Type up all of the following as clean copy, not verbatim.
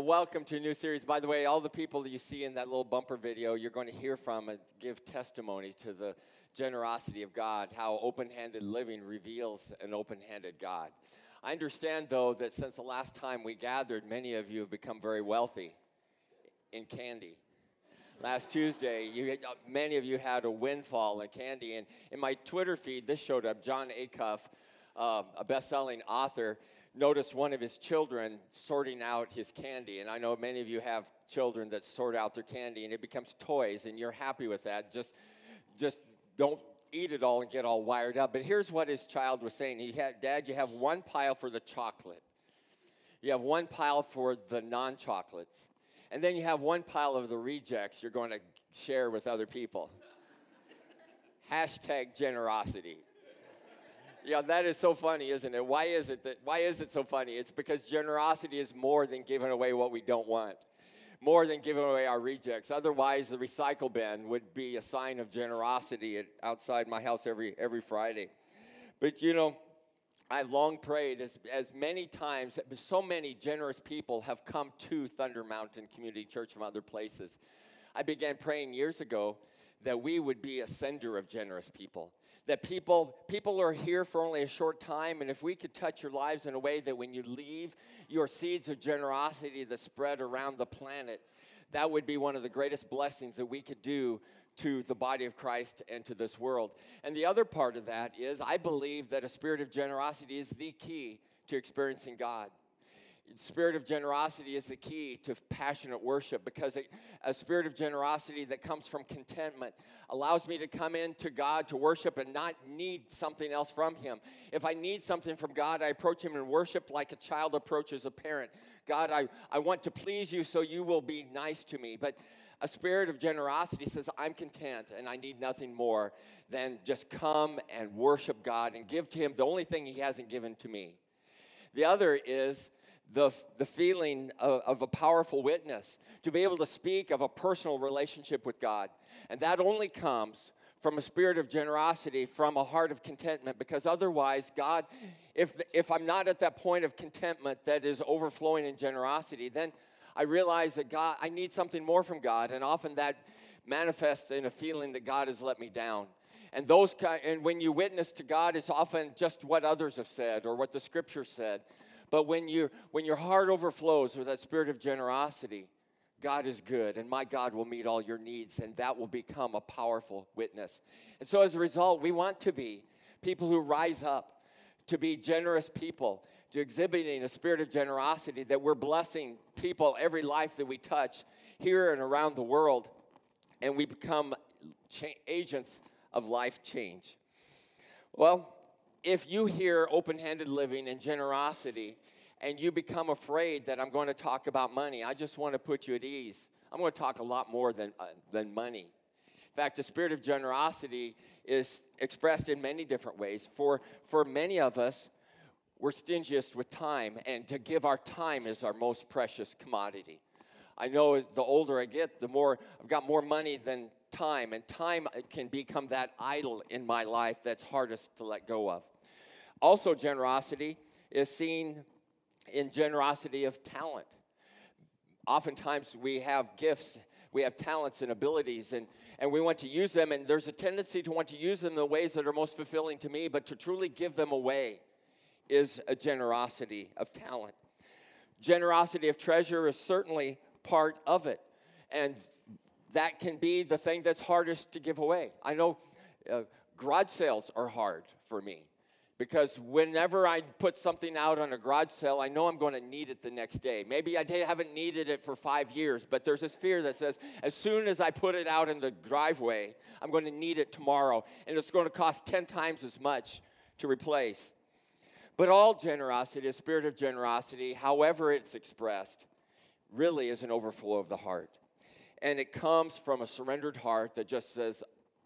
welcome to a new series. By the way, all the people that you see in that little bumper video, you're going to hear from and give testimony to the generosity of God, how open-handed living reveals an open-handed God. I understand, though, that since the last time we gathered, many of you have become very wealthy in candy. Last Tuesday, many of you had a windfall in candy. And in my Twitter feed, this showed up. John Acuff, a best-selling author, noticed one of his children sorting out his candy. And I know many of you have children that sort out their candy, and it becomes toys, and you're happy with that. Just don't eat it all and get all wired up. But here's what his child was saying. He had, Dad, you have one pile for the chocolate. You have one pile for the non-chocolates. And then you have one pile of the rejects you're going to share with other people. Hashtag generosity. Yeah, that is so funny, isn't it? Why is it so funny? It's because generosity is more than giving away what we don't want, more than giving away our rejects. Otherwise, the recycle bin would be a sign of generosity outside my house every Friday. But, you know, I've long prayed as many times, so many generous people have come to Thunder Mountain Community Church from other places. I began praying years ago that we would be a sender of generous people. That people are here for only a short time, and if we could touch your lives in a way that when you leave, your seeds of generosity that spread around the planet, that would be one of the greatest blessings that we could do to the body of Christ and to this world. And the other part of that is I believe that a spirit of generosity is the key to experiencing God. Spirit of generosity is the key to passionate worship, because a spirit of generosity that comes from contentment allows me to come into God to worship and not need something else from Him. If I need something from God, I approach Him in worship like a child approaches a parent. God, I want to please you, so you will be nice to me. But a spirit of generosity says, I'm content and I need nothing more than just come and worship God and give to Him the only thing He hasn't given to me. The other is the feeling of a powerful witness, to be able to speak of a personal relationship with God. And that only comes from a spirit of generosity, from a heart of contentment, because otherwise, God, if I'm not at that point of contentment that is overflowing in generosity, then I realize that God, I need something more from God, and often that manifests in a feeling that God has let me down. And when you witness to God, it's often just what others have said or what the Scripture said. But when your heart overflows with that spirit of generosity, God is good, and my God will meet all your needs, and that will become a powerful witness. And so as a result, we want to be people who rise up, to be generous people, to exhibiting a spirit of generosity, that we're blessing people, every life that we touch here and around the world, and we become agents of life change. Well, if you hear open-handed living and generosity and you become afraid that I'm going to talk about money, I just want to put you at ease. I'm going to talk a lot more than money. In fact, the spirit of generosity is expressed in many different ways. For many of us, we're stingiest with time, and to give our time is our most precious commodity. I know the older I get, the more I've got more money than time, and time can become that idol in my life that's hardest to let go of. Also, generosity is seen in generosity of talent. Oftentimes we have gifts, we have talents and abilities, and we want to use them, and there's a tendency to want to use them in the ways that are most fulfilling to me, but to truly give them away is a generosity of talent. Generosity of treasure is certainly part of it, and that can be the thing that's hardest to give away. I know garage sales are hard for me, because whenever I put something out on a garage sale, I know I'm going to need it the next day. Maybe I haven't needed it for 5 years, but there's this fear that says, as soon as I put it out in the driveway, I'm going to need it tomorrow, and it's going to cost 10 times as much to replace. But all generosity, a spirit of generosity, however it's expressed, really is an overflow of the heart. And it comes from a surrendered heart that just says,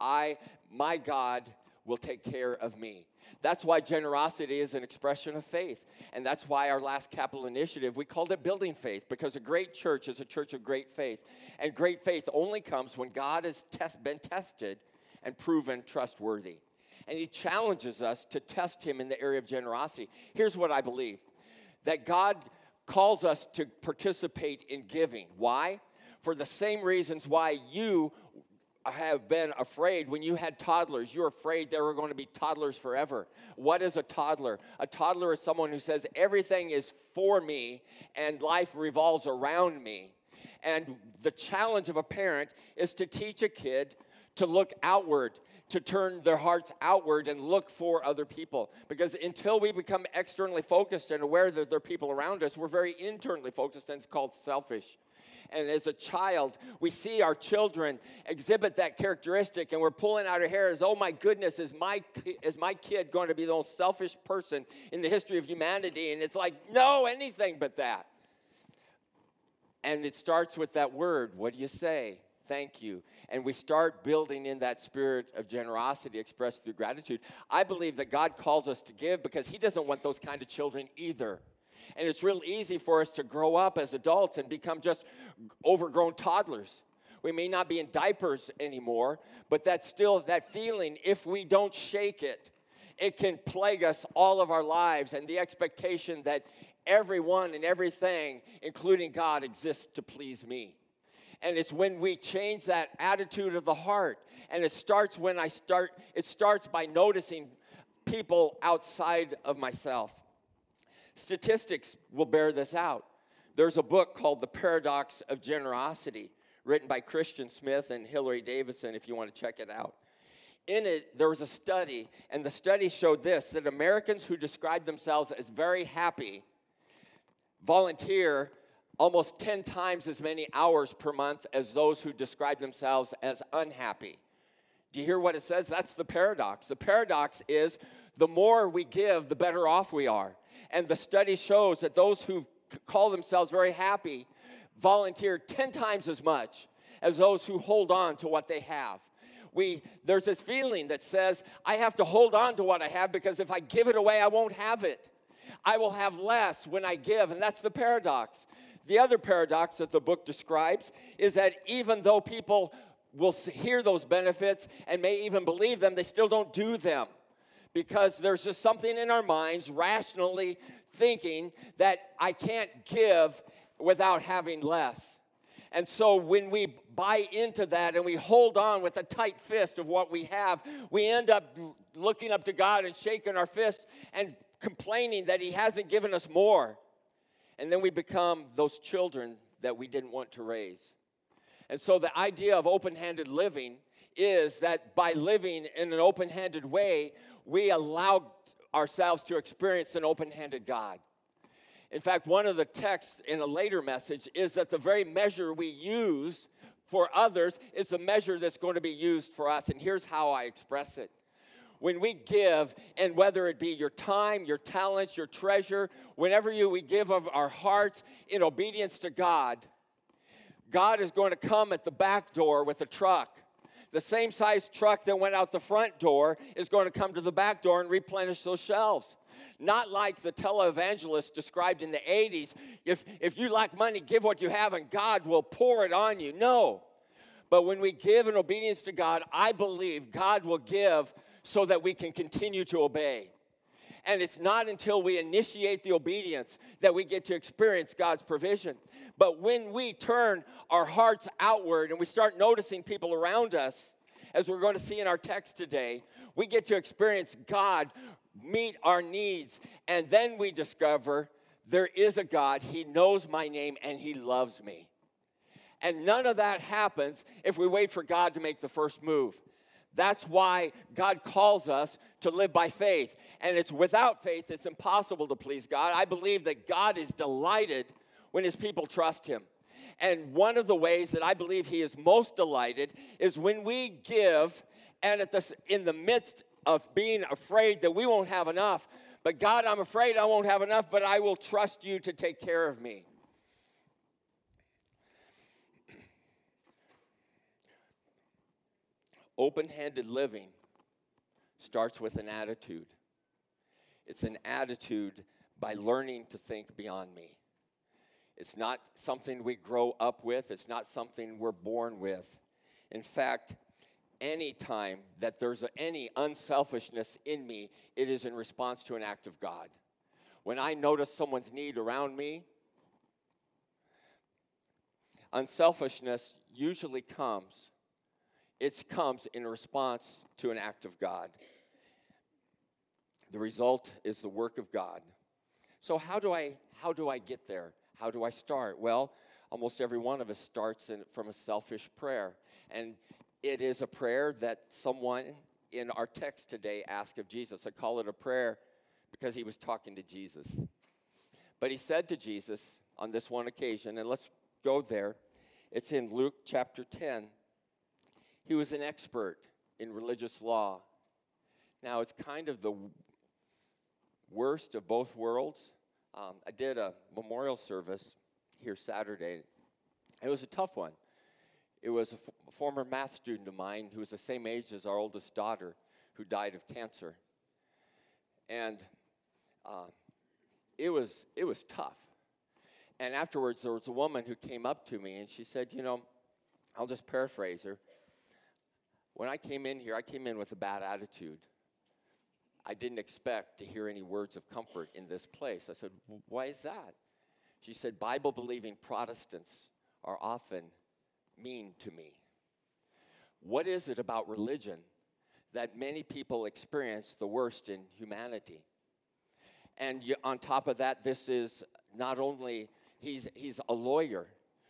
my God will take care of me. That's why generosity is an expression of faith. And that's why our last capital initiative, we called it Building Faith, because a great church is a church of great faith. And great faith only comes when God has been tested and proven trustworthy. And He challenges us to test Him in the area of generosity. Here's what I believe, that God calls us to participate in giving. Why? For the same reasons why you have been afraid when you had toddlers. You're afraid they were going to be toddlers forever. What is a toddler? A toddler is someone who says, everything is for me and life revolves around me. And the challenge of a parent is to teach a kid to look outward, to turn their hearts outward and look for other people. Because until we become externally focused and aware that there are people around us, we're very internally focused, and it's called selfish. And as a child, we see our children exhibit that characteristic, and we're pulling out our hair as, oh my goodness, is my kid going to be the most selfish person in the history of humanity? And it's like, no, anything but that. And it starts with that word, what do you say? Thank you. And we start building in that spirit of generosity expressed through gratitude. I believe that God calls us to give because he doesn't want those kind of children either. And it's real easy for us to grow up as adults and become just overgrown toddlers. We may not be in diapers anymore, but that's still that feeling, if we don't shake it, it can plague us all of our lives, and the expectation that everyone and everything, including God, exists to please me. And it's when we change that attitude of the heart, and it starts by noticing people outside of myself. Statistics will bear this out. There's a book called The Paradox of Generosity, written by Christian Smith and Hillary Davidson, if you want to check it out. In it, there was a study, and the study showed this, that Americans who describe themselves as very happy volunteer almost 10 times as many hours per month as those who describe themselves as unhappy. Do you hear what it says? That's the paradox. The paradox is the more we give, the better off we are. And the study shows that those who call themselves very happy volunteer 10 times as much as those who hold on to what they have. There's this feeling that says, I have to hold on to what I have because if I give it away, I won't have it. I will have less when I give, and that's the paradox. The other paradox that the book describes is that even though people will hear those benefits and may even believe them, they still don't do them. Because there's just something in our minds rationally thinking that I can't give without having less. And so when we buy into that and we hold on with a tight fist of what we have, we end up looking up to God and shaking our fist and complaining that he hasn't given us more. And then we become those children that we didn't want to raise. And so the idea of open-handed living is that by living in an open-handed way, we allow ourselves to experience an open-handed God. In fact, one of the texts in a later message is that the very measure we use for others is the measure that's going to be used for us. And here's how I express it. When we give, and whether it be your time, your talents, your treasure, whenever we give of our hearts in obedience to God, God is going to come at the back door with a truck. The same size truck that went out the front door is going to come to the back door and replenish those shelves. Not like the televangelist described in the 80s, if you lack money, give what you have and God will pour it on you. No. But when we give in obedience to God, I believe God will give so that we can continue to obey. And it's not until we initiate the obedience that we get to experience God's provision. But when we turn our hearts outward and we start noticing people around us, as we're going to see in our text today, we get to experience God meet our needs. And then we discover there is a God, he knows my name, and he loves me. And none of that happens if we wait for God to make the first move. That's why God calls us to live by faith. And it's without faith, it's impossible to please God. I believe that God is delighted when his people trust him. And one of the ways that I believe he is most delighted is when we give, and in the midst of being afraid that we won't have enough. But God, I'm afraid I won't have enough, but I will trust you to take care of me. Open-handed living starts with an attitude. It's an attitude by learning to think beyond me. It's not something we grow up with. It's not something we're born with. In fact, any time that there's any unselfishness in me, it is in response to an act of God. When I notice someone's need around me, Unselfishness usually comes in response to an act of God. The result is the work of God. So how do I get there? How do I start? Well, almost every one of us starts from a selfish prayer. And it is a prayer that someone in our text today asked of Jesus. I call it a prayer because he was talking to Jesus. But he said to Jesus on this one occasion, and let's go there. It's in Luke chapter 10. He was an expert in religious law. Now, it's kind of the worst of both worlds. I did a memorial service here Saturday. It was a tough one. It was a former math student of mine who was the same age as our oldest daughter who died of cancer. And it was tough. And afterwards, there was a woman who came up to me, and she said, I'll just paraphrase her. When I came in here, I came in with a bad attitude. I didn't expect to hear any words of comfort in this place. I said, why is that? She said, Bible-believing Protestants are often mean to me. What is it about religion that many people experience the worst in humanity? And on top of that, this is not only, he's a lawyer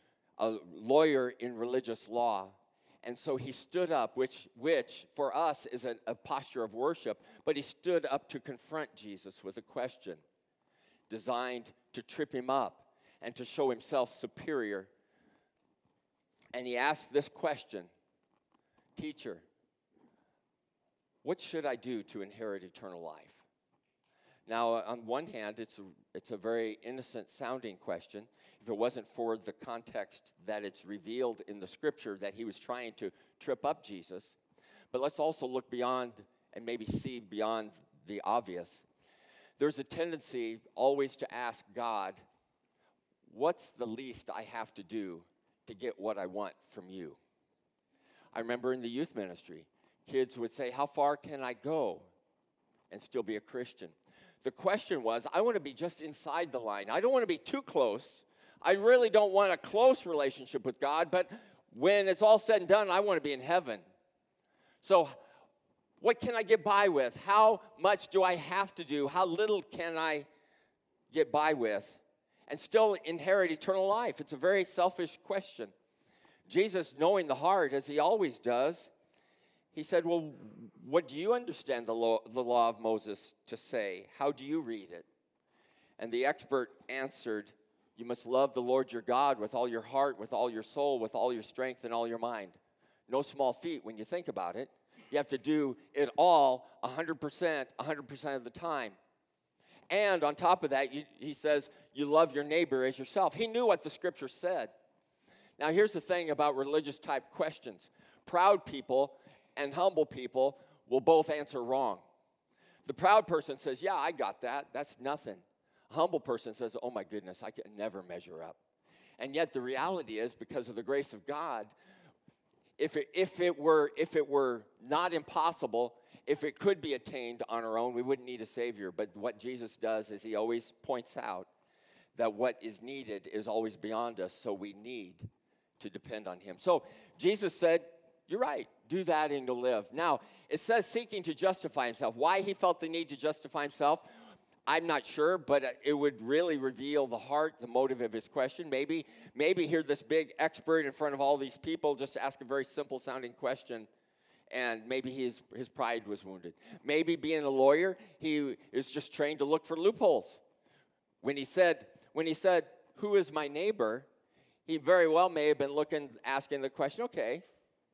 in religious law. And so he stood up, which for us is a posture of worship, but he stood up to confront Jesus with a question designed to trip him up and to show himself superior. And he asked this question, Teacher, what should I do to inherit eternal life? Now, on one hand, it's a very innocent-sounding question. If it wasn't for the context that it's revealed in the Scripture that he was trying to trip up Jesus. But let's also look beyond and maybe see beyond the obvious. There's a tendency always to ask God, what's the least I have to do to get what I want from you? I remember in the youth ministry, kids would say, how far can I go and still be a Christian? The question was, I want to be just inside the line. I don't want to be too close. I really don't want a close relationship with God, but when it's all said and done, I want to be in heaven. So what can I get by with? How much do I have to do? How little can I get by with and still inherit eternal life? It's a very selfish question. Jesus, knowing the heart, as he always does, he said, well, what do you understand the law of Moses to say? How do you read it? And the expert answered, you must love the Lord your God with all your heart, with all your soul, with all your strength, and all your mind. No small feat when you think about it. You have to do it all 100% of the time. And on top of that, he says, you love your neighbor as yourself. He knew what the Scripture said. Now, here's the thing about religious-type questions. Proud people and humble people will both answer wrong. The proud person says, yeah, I got that. That's nothing. A humble person says, oh my goodness, I can never measure up. And yet the reality is, because of the grace of God, if it were not impossible, if it could be attained on our own, we wouldn't need a Savior. But what Jesus does is he always points out that what is needed is always beyond us, so we need to depend on him. So Jesus said, you're right, do that and you'll live. Now, it says seeking to justify himself. Why he felt the need to justify himself, I'm not sure, but it would really reveal the heart, the motive of his question. Maybe hear this big expert in front of all these people just ask a very simple-sounding question, and maybe his pride was wounded. Maybe being a lawyer, he is just trained to look for loopholes. When he said, who is my neighbor, he very well may have been asking the question, okay,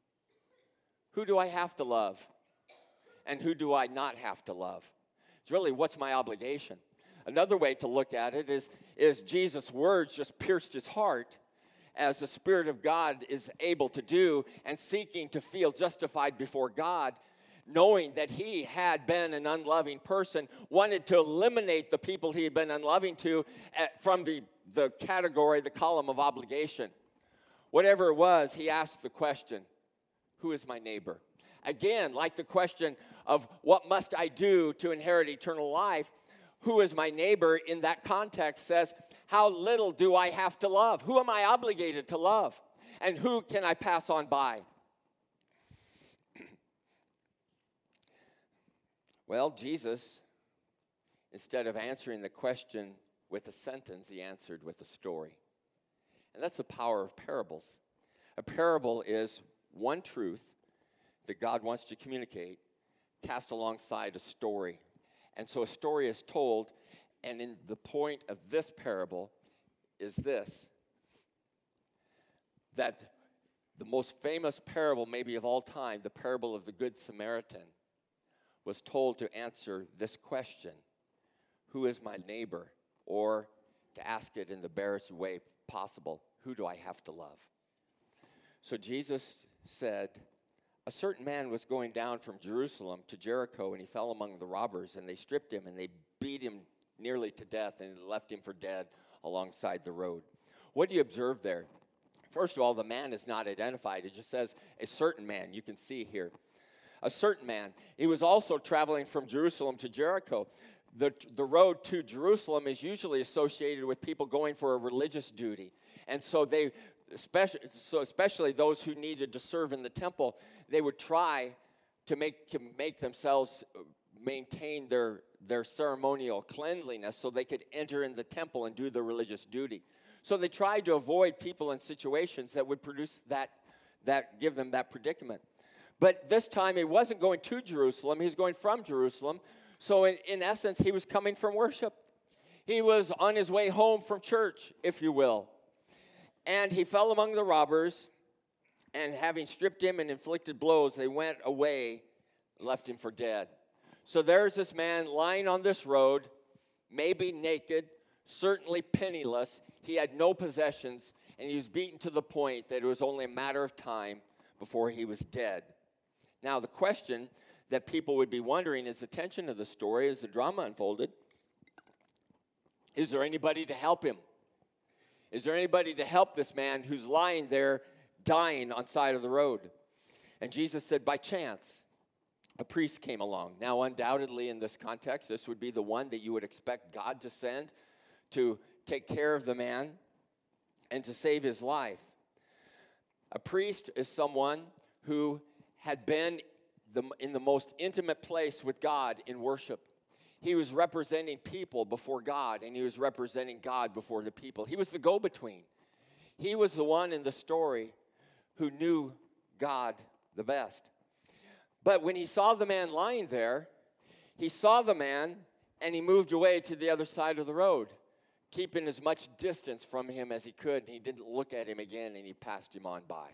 who do I have to love? And who do I not have to love? It's really, what's my obligation? Another way to look at it is Jesus' words just pierced his heart, as the Spirit of God is able to do, and seeking to feel justified before God, knowing that he had been an unloving person, wanted to eliminate the people he had been unloving to from the category, the column of obligation. Whatever it was, he asked the question, who is my neighbor? Again, like the question of what must I do to inherit eternal life, who is my neighbor in that context says, How little do I have to love? Who am I obligated to love? And who can I pass on by? Well, Jesus, instead of answering the question with a sentence, he answered with a story. And that's the power of parables. A parable is one truth that God wants to communicate cast alongside a story. And so a story is told, and in the point of this parable is this, that the most famous parable maybe of all time, the parable of the Good Samaritan, was told to answer this question: who is my neighbor? Or to ask it in the barest way possible, who do I have to love? So Jesus said, a certain man was going down from Jerusalem to Jericho, and he fell among the robbers, and they stripped him, and they beat him nearly to death, and left him for dead alongside the road. What do you observe there? First of all, the man is not identified. It just says a certain man. You can see here. A certain man. He was also traveling from Jerusalem to Jericho. The road to Jerusalem is usually associated with people going for a religious duty. And so especially those who needed to serve in the temple, they would try to make themselves maintain their ceremonial cleanliness so they could enter in the temple and do the religious duty. So they tried to avoid people in situations that would produce that give them that predicament. But this time he wasn't going to Jerusalem, he was going from Jerusalem. So in essence, he was coming from worship. He was on his way home from church, if you will. And he fell among the robbers, and having stripped him and inflicted blows, they went away, left him for dead. So there's this man lying on this road, maybe naked, certainly penniless. He had no possessions, and he was beaten to the point that it was only a matter of time before he was dead. Now, the question that people would be wondering is the tension of the story as the drama unfolded. Is there anybody to help him? Is there anybody to help this man who's lying there dying on the side of the road? And Jesus said, by chance, a priest came along. Now, undoubtedly, in this context, this would be the one that you would expect God to send to take care of the man and to save his life. A priest is someone who had been in the most intimate place with God in worship. He was representing people before God, and he was representing God before the people. He was the go-between. He was the one in the story who knew God the best. But when he saw the man lying there, he saw the man, and he moved away to the other side of the road, keeping as much distance from him as he could, and he didn't look at him again, and he passed him on by.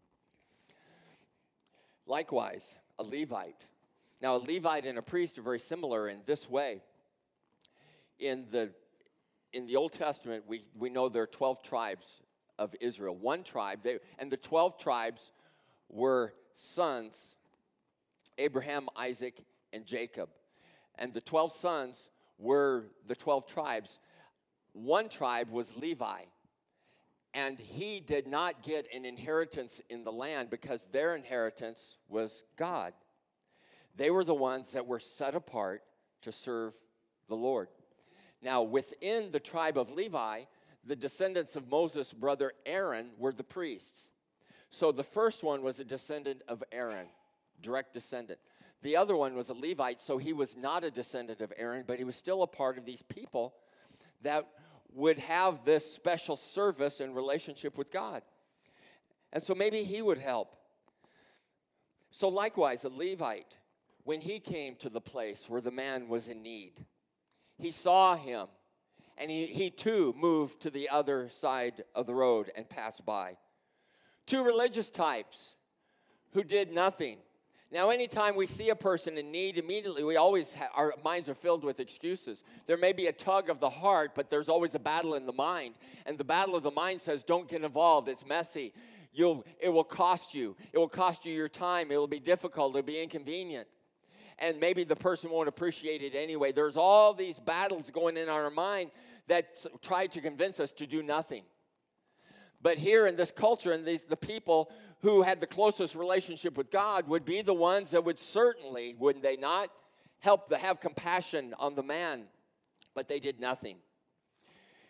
Likewise, a Levite. Now, a Levite and a priest are very similar in this way. In the Old Testament, we know there are 12 tribes of Israel. One tribe, and the 12 tribes were sons, Abraham, Isaac, and Jacob. And the 12 sons were the 12 tribes. One tribe was Levi. And he did not get an inheritance in the land because their inheritance was God. They were the ones that were set apart to serve the Lord. Now, within the tribe of Levi, the descendants of Moses' brother Aaron were the priests. So the first one was a descendant of Aaron, direct descendant. The other one was a Levite, so he was not a descendant of Aaron, but he was still a part of these people that would have this special service and relationship with God. And so maybe he would help. So likewise, a Levite, when he came to the place where the man was in need, he saw him, and he too moved to the other side of the road and passed by. Two religious types who did nothing. Now, anytime we see a person in need, immediately our minds are filled with excuses. There may be a tug of the heart, but there's always a battle in the mind. And the battle of the mind says, don't get involved. It's messy. It will cost you. It will cost you your time. It will be difficult. It will be inconvenient. And maybe the person won't appreciate it anyway. There's all these battles going in our mind that try to convince us to do nothing. But here in this culture, and the people who had the closest relationship with God would be the ones that would certainly, wouldn't they not, help to have compassion on the man. But they did nothing.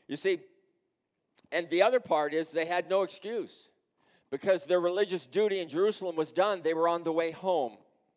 You see, and the other part is they had no excuse. Because their religious duty in Jerusalem was done, they were on the way home.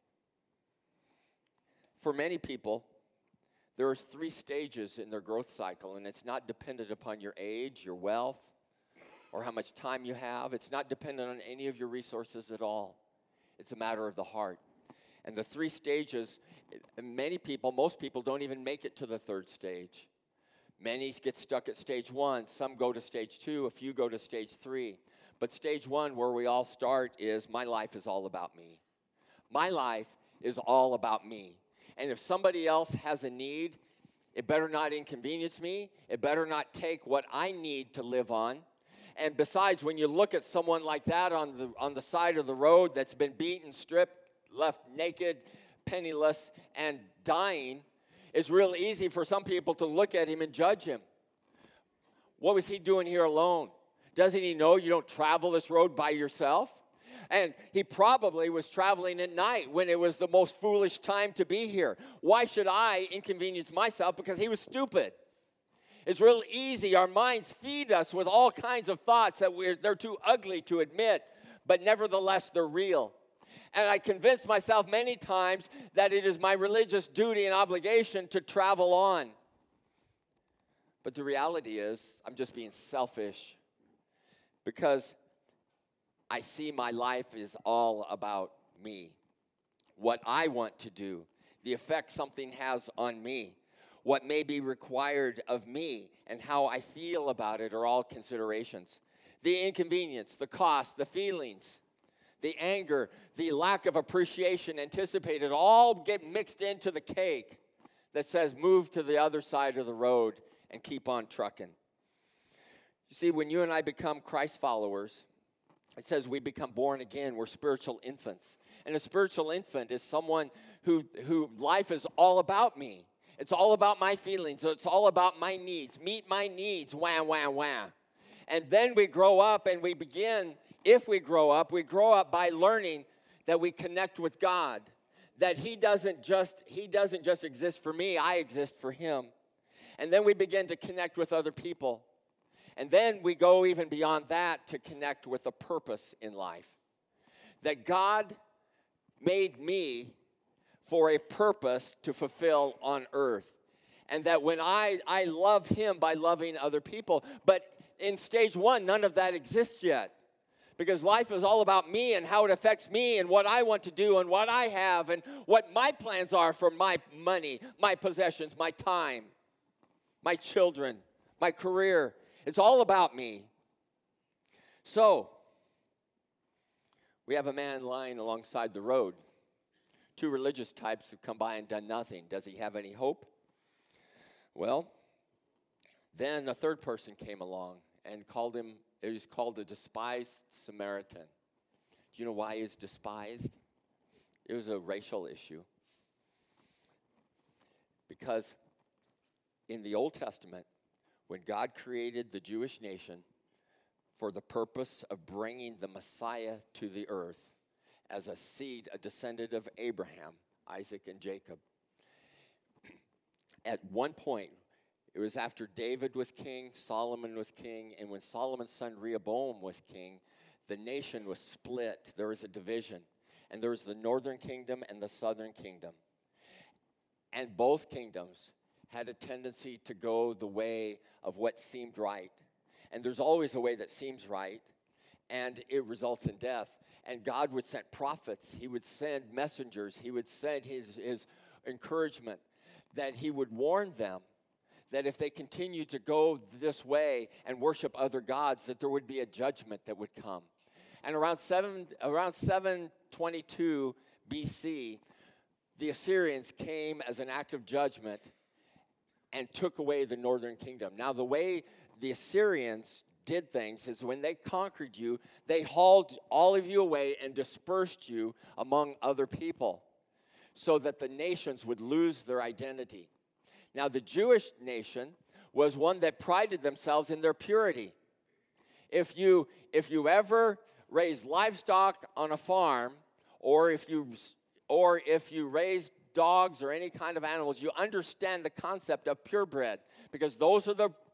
For many people, there are 3 stages in their growth cycle, and it's not dependent upon your age, your wealth, or how much time you have. It's not dependent on any of your resources at all. It's a matter of the heart. And the 3 stages, many people, most people don't even make it to the 3rd stage. Many get stuck at stage 1. Some go to stage 2. A few go to stage 3. But stage 1, where we all start, is my life is all about me. My life is all about me. And if somebody else has a need, it better not inconvenience me. It better not take what I need to live on. And besides, when you look at someone like that on the side of the road that's been beaten, stripped, left naked, penniless, and dying, it's real easy for some people to look at him and judge him. What was he doing here alone? Doesn't he know you don't travel this road by yourself? And he probably was traveling at night when it was the most foolish time to be here. Why should I inconvenience myself? Because he was stupid. It's real easy. Our minds feed us with all kinds of thoughts that they're too ugly to admit, but nevertheless, they're real. And I convinced myself many times that it is my religious duty and obligation to travel on. But the reality is, I'm just being selfish because I see my life is all about me. What I want to do, the effect something has on me, what may be required of me, and how I feel about it are all considerations. The inconvenience, the cost, the feelings, the anger, the lack of appreciation anticipated all get mixed into the cake that says move to the other side of the road and keep on trucking. You see, when you and I become Christ followers, it says we become born again. We're spiritual infants. And a spiritual infant is someone who life is all about me. It's all about my feelings. It's all about my needs. Meet my needs. Wah, wah, wah. And then we grow up and we begin, if we grow up by learning that we connect with God. That He doesn't just exist for me, I exist for Him. And then we begin to connect with other people. And then we go even beyond that to connect with a purpose in life. That God made me for a purpose to fulfill on earth. And that when I love Him by loving other people. But in stage 1, none of that exists yet. Because life is all about me and how it affects me and what I want to do and what I have and what my plans are for my money, my possessions, my time, my children, my career. It's all about me. So, we have a man lying alongside the road. 2 religious types have come by and done nothing. Does he have any hope? Well, then a 3rd person came along and called him, he was called the despised Samaritan. Do you know why he was despised? It was a racial issue. Because in the Old Testament, when God created the Jewish nation for the purpose of bringing the Messiah to the earth as a seed, a descendant of Abraham, Isaac, and Jacob, at one point, it was after David was king, Solomon was king, and when Solomon's son Rehoboam was king, the nation was split. There was a division, and there was the northern kingdom and the southern kingdom. And both kingdoms had a tendency to go the way of what seemed right. And there's always a way that seems right, and it results in death. And God would send prophets. He would send messengers. He would send his encouragement that He would warn them that if they continue to go this way and worship other gods, that there would be a judgment that would come. And around 722 BC, the Assyrians came as an act of judgment and took away the northern kingdom. Now, the way the Assyrians did things is when they conquered you, they hauled all of you away and dispersed you among other people so that the nations would lose their identity. Now, the Jewish nation was one that prided themselves in their purity. If you ever raised livestock on a farm, or if you raised dogs or any kind of animals, you understand the concept of purebred, because those are the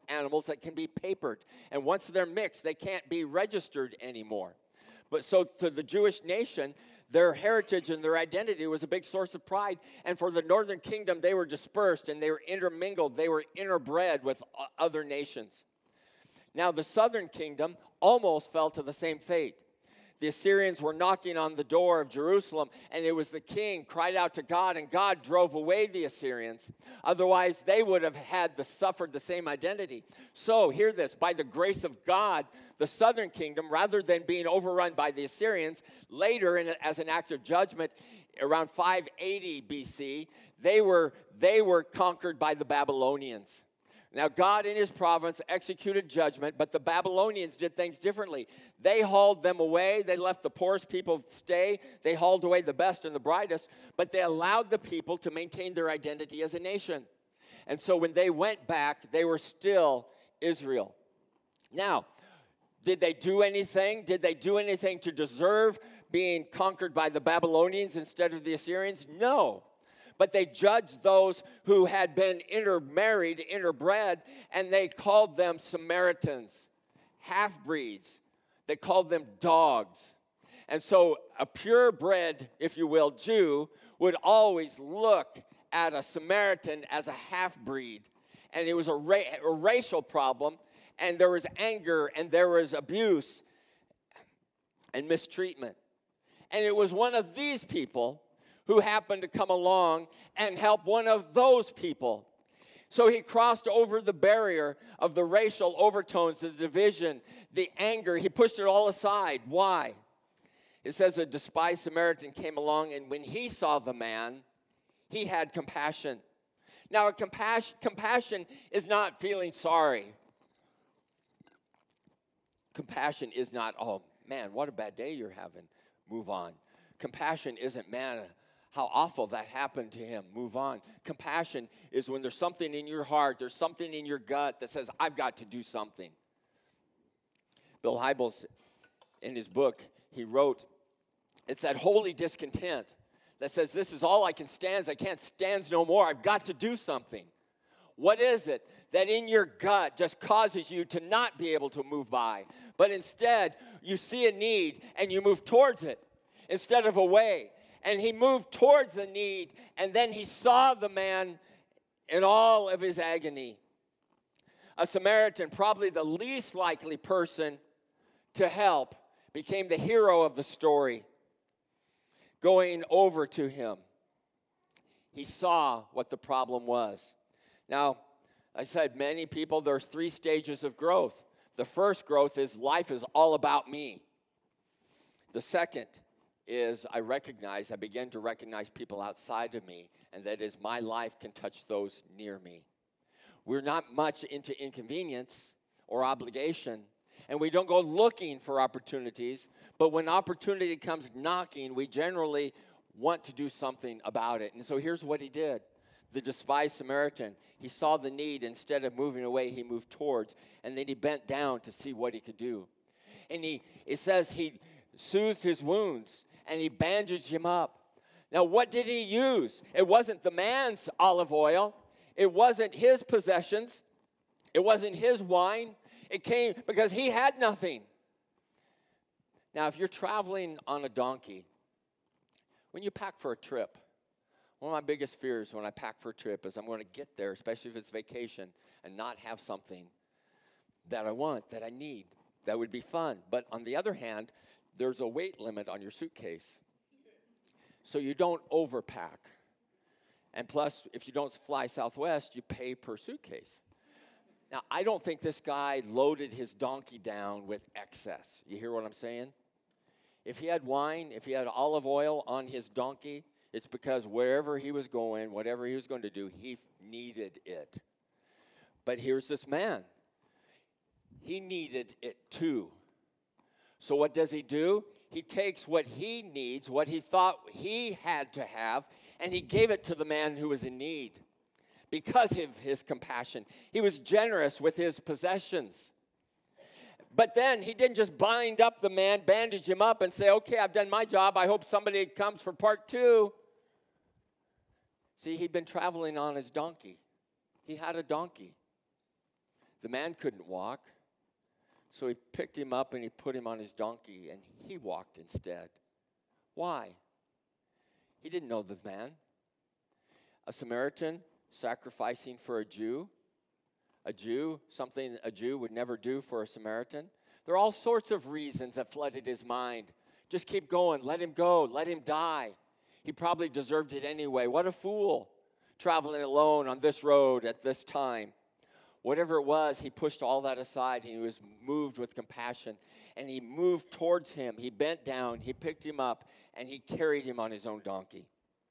animals that can be papered. And once they're mixed, they can't be registered anymore. But so to the Jewish nation, their heritage and their identity was a big source of pride. And for the northern kingdom, they were dispersed and they were intermingled. They were interbred with other nations. Now, the southern kingdom almost fell to the same fate. The Assyrians were knocking on the door of Jerusalem, and it was the king cried out to God, and God drove away the Assyrians. Otherwise, they would have suffered the same identity. So, hear this, by the grace of God, the southern kingdom, rather than being overrun by the Assyrians, later, as an act of judgment, around 580 BC, they were conquered by the Babylonians. Now, God in his providence executed judgment, but the Babylonians did things differently. They hauled them away. They let the poorest people stay. They hauled away the best and the brightest, but they allowed the people to maintain their identity as a nation. And so when they went back, they were still Israel. Now, did they do anything? Did they do anything to deserve being conquered by the Babylonians instead of the Assyrians? No. But they judged those who had been intermarried, interbred, and they called them Samaritans, half-breeds. They called them dogs. And so a purebred, if you will, Jew would always look at a Samaritan as a half-breed. And it was a racial problem, and there was anger, and there was abuse and mistreatment. And it was one of these people who happened to come along and help one of those people. So he crossed over the barrier of the racial overtones, the division, the anger. He pushed it all aside. Why? It says a despised Samaritan came along, and when he saw the man, he had compassion. Now, compassion is not feeling sorry. Compassion is not, oh, man, what a bad day you're having. Move on. Compassion isn't, man, how awful that happened to him. Move on. Compassion is when there's something in your heart, there's something in your gut that says, I've got to do something. Bill Hybels, in his book, he wrote, it's that holy discontent that says, this is all I can stand. I can't stand no more. I've got to do something. What is it that in your gut just causes you to not be able to move by, but instead you see a need and you move towards it instead of away? And he moved towards the need, and then he saw the man in all of his agony. A Samaritan, probably the least likely person to help, became the hero of the story. Going over to him, he saw what the problem was. Now, I said many people, there's 3 stages of growth. The first growth is life is all about me. The second is I begin to recognize people outside of me, and that is my life can touch those near me. We're not much into inconvenience or obligation, and we don't go looking for opportunities, but when opportunity comes knocking, we generally want to do something about it. And so here's what he did. The despised Samaritan, he saw the need. Instead of moving away, he moved towards, and then he bent down to see what he could do. And it says he soothed his wounds, and he bandaged him up. Now, what did he use? It wasn't the man's olive oil. It wasn't his possessions. It wasn't his wine. It came because he had nothing. Now, if you're traveling on a donkey, when you pack for a trip, one of my biggest fears when I pack for a trip is I'm going to get there, especially if it's vacation, and not have something that I want, that I need, that would be fun. But on the other hand, there's a weight limit on your suitcase. So you don't overpack. And plus, if you don't fly Southwest, you pay per suitcase. Now, I don't think this guy loaded his donkey down with excess. You hear what I'm saying? If he had wine, if he had olive oil on his donkey, it's because wherever he was going, whatever he was going to do, he needed it. But here's this man. He needed it too. So what does he do? He takes what he needs, what he thought he had to have, and he gave it to the man who was in need because of his compassion. He was generous with his possessions. But then he didn't just bind up the man, bandage him up, and say, okay, I've done my job. I hope somebody comes for part 2. See, he'd been traveling on his donkey. He had a donkey. The man couldn't walk, so he picked him up and he put him on his donkey, and he walked instead. Why? He didn't know the man. A Samaritan sacrificing for a Jew, something a Jew would never do for a Samaritan. There are all sorts of reasons that flooded his mind. Just keep going, let him go, let him die. He probably deserved it anyway. What a fool, traveling alone on this road at this time. Whatever it was, he pushed all that aside. He was moved with compassion, and he moved towards him. He bent down, he picked him up, and he carried him on his own donkey.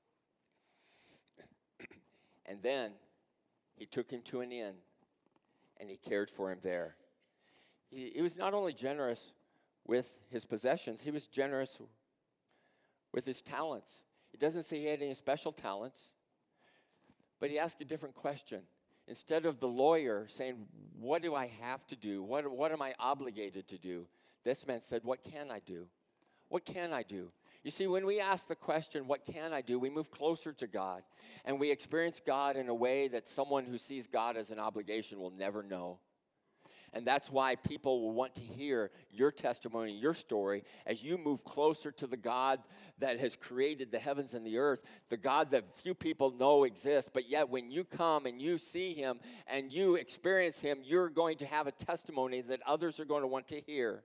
And then he took him to an inn, and he cared for him there. He was not only generous with his possessions, he was generous with his talents. It doesn't say he had any special talents, but he asked a different question. Instead of the lawyer saying, what do I have to do? What am I obligated to do? This man said, what can I do? What can I do? You see, when we ask the question, what can I do, we move closer to God, and we experience God in a way that someone who sees God as an obligation will never know. And that's why people will want to hear your testimony, your story, as you move closer to the God that has created the heavens and the earth, the God that few people know exists. But yet when you come and you see him and you experience him, you're going to have a testimony that others are going to want to hear.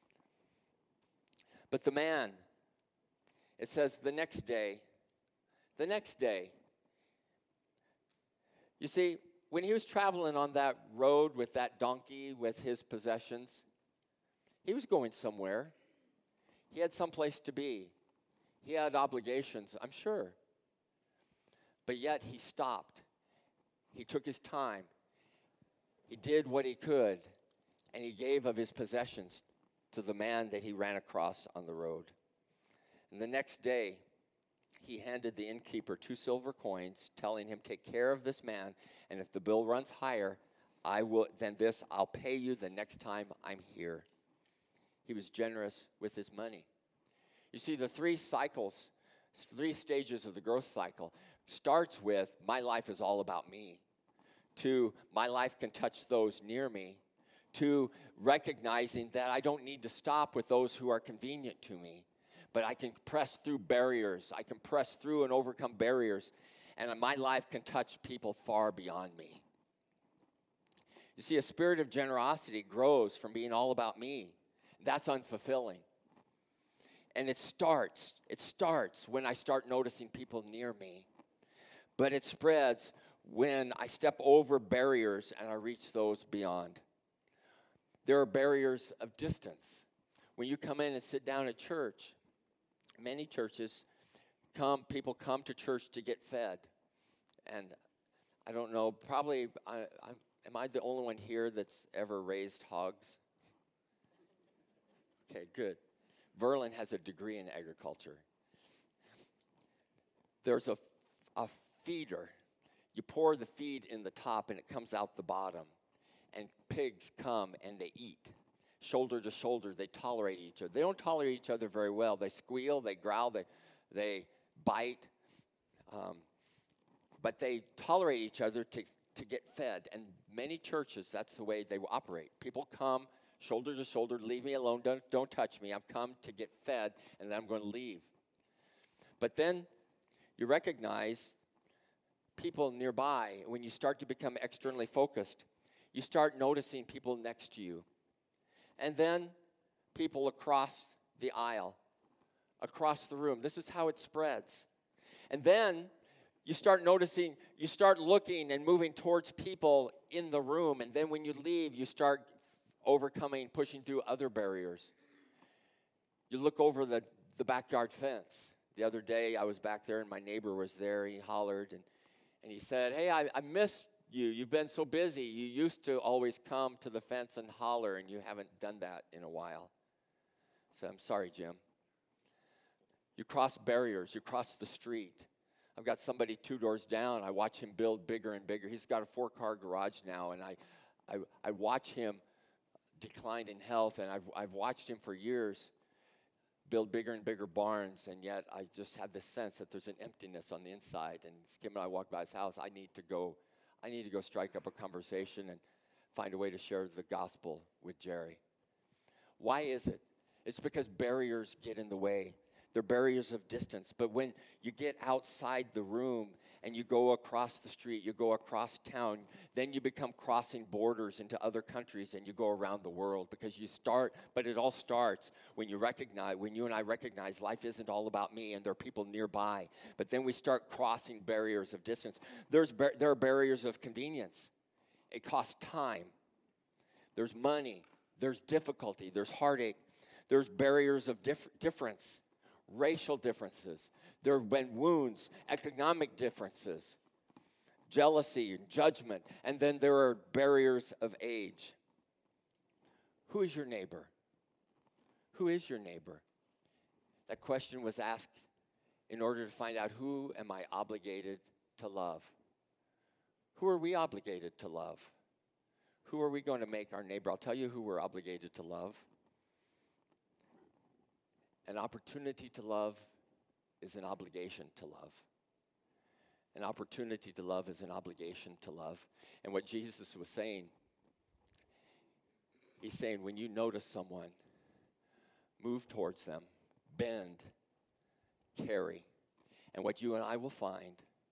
But the man, it says the next day. You see, when he was traveling on that road with that donkey, with his possessions, he was going somewhere. He had someplace to be. He had obligations, I'm sure. But yet he stopped. He took his time. He did what he could, and he gave of his possessions to the man that he ran across on the road. And the next day, he handed the innkeeper 2 silver coins, telling him, take care of this man, and if the bill runs higher, I'll pay you the next time I'm here. He was generous with his money. You see, the 3 stages of the growth cycle starts with, my life is all about me, to my life can touch those near me, to recognizing that I don't need to stop with those who are convenient to me, but I can press through barriers. I can press through and overcome barriers, and my life can touch people far beyond me. You see, a spirit of generosity grows from being all about me. That's unfulfilling. And it starts when I start noticing people near me. But it spreads when I step over barriers and I reach those beyond. There are barriers of distance. When you come in and sit down at church, many churches people come to church to get fed. And I don't know, probably, am I the only one here that's ever raised hogs? Okay, good. Verlin has a degree in agriculture. There's a feeder. You pour the feed in the top and it comes out the bottom. And pigs come and they eat. Shoulder to shoulder, they tolerate each other. They don't tolerate each other very well. They squeal, they growl, they bite. But they tolerate each other to get fed. And many churches, that's the way they operate. People come shoulder to shoulder, leave me alone, don't touch me. I've come to get fed, and then I'm going to leave. But then you recognize people nearby. When you start to become externally focused, you start noticing people next to you. And then people across the aisle, across the room. This is how it spreads. And then you start noticing, you start looking and moving towards people in the room. And then when you leave, you start overcoming, pushing through other barriers. You look over the backyard fence. The other day I was back there and my neighbor was there. He hollered and he said, hey, I missed you. You've been so busy. You used to always come to the fence and holler, and you haven't done that in a while. So I'm sorry, Jim. You cross barriers. You cross the street. I've got somebody 2 doors down. I watch him build bigger and bigger. He's got a 4-car garage now, and I watch him decline in health, and I've watched him for years build bigger and bigger barns, and yet I just have this sense that there's an emptiness on the inside. And Kim and I walk by his house. I need to go strike up a conversation and find a way to share the gospel with Jerry. Why is it? It's because barriers get in the way. They're barriers of distance. But when you get outside the room and you go across the street, you go across town, then you become crossing borders into other countries and you go around the world because you start, but it all starts when you and I recognize life isn't all about me and there are people nearby. But then we start crossing barriers of distance. There are barriers of convenience. It costs time. There's money. There's difficulty. There's heartache. There's barriers of difference. Racial differences. There have been wounds, economic differences, jealousy, judgment, and then there are barriers of age. Who is your neighbor? Who is your neighbor? That question was asked in order to find out, who am I obligated to love? Who are we obligated to love? Who are we going to make our neighbor? I'll tell you who we're obligated to love. An opportunity to love is an obligation to love. An opportunity to love is an obligation to love. And what Jesus was saying, he's saying, when you notice someone, move towards them, bend, carry. And what you and I will find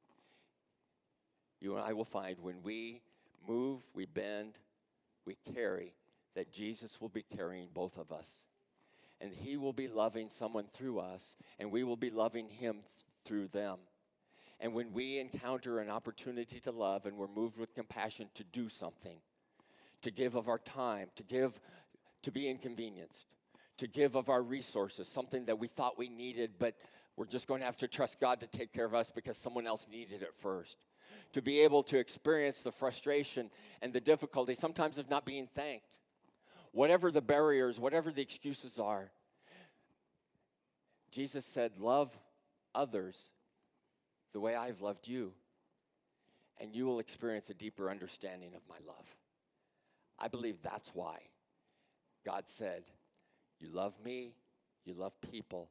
when we move, we bend, we carry, that Jesus will be carrying both of us. And he will be loving someone through us, and we will be loving him through them. And when we encounter an opportunity to love and we're moved with compassion to do something, to give of our time, to be inconvenienced, to give of our resources, something that we thought we needed, but we're just going to have to trust God to take care of us because someone else needed it first. To be able to experience the frustration and the difficulty, sometimes of not being thanked. Whatever the barriers, whatever the excuses are, Jesus said, love others the way I've loved you, and you will experience a deeper understanding of my love. I believe that's why God said, you love me, you love people,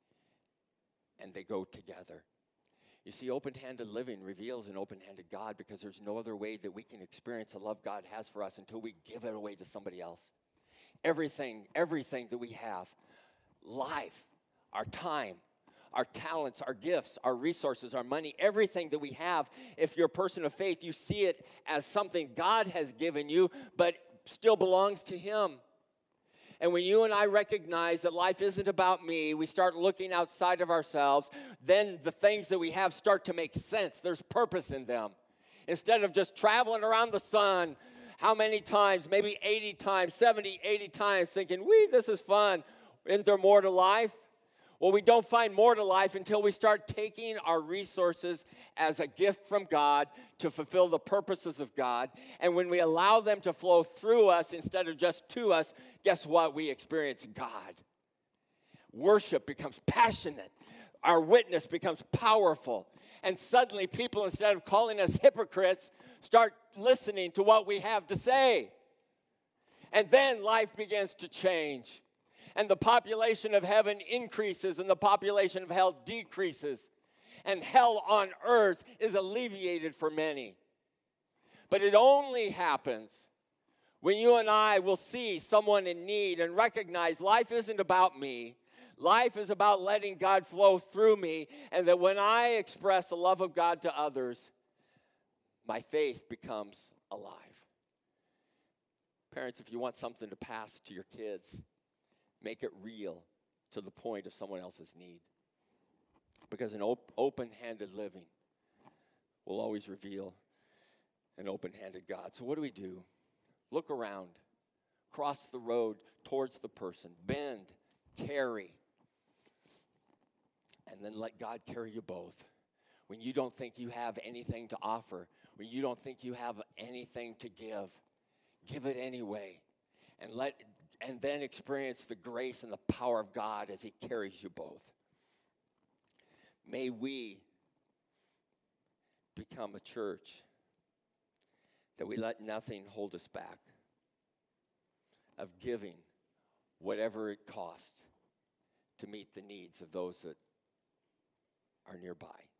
and they go together. You see, open-handed living reveals an open-handed God because there's no other way that we can experience the love God has for us until we give it away to somebody else. Everything that we have, life, our time, our talents, our gifts, our resources, our money, everything that we have, if you're a person of faith, you see it as something God has given you, but still belongs to him. And when you and I recognize that life isn't about me, we start looking outside of ourselves, then the things that we have start to make sense. There's purpose in them. Instead of just traveling around the sun, how many times, maybe 80 times, 70, 80 times, thinking, this is fun. Isn't there more to life? Well, we don't find more to life until we start taking our resources as a gift from God to fulfill the purposes of God. And when we allow them to flow through us instead of just to us, guess what? We experience God. Worship becomes passionate. Our witness becomes powerful. And suddenly people, instead of calling us hypocrites, start listening to what we have to say. And then life begins to change. And the population of heaven increases and the population of hell decreases. And hell on earth is alleviated for many. But it only happens when you and I will see someone in need and recognize life isn't about me. Life is about letting God flow through me, and that when I express the love of God to others, my faith becomes alive. Parents, if you want something to pass to your kids, make it real to the point of someone else's need. Because an open-handed living will always reveal an open-handed God. So what do? Look around. Cross the road towards the person. Bend. Carry. And then let God carry you both. When you don't think you have anything to offer, when you don't think you have anything to give it anyway. And then experience the grace and the power of God as he carries you both. May we become a church that we let nothing hold us back of giving whatever it costs to meet the needs of those that are nearby.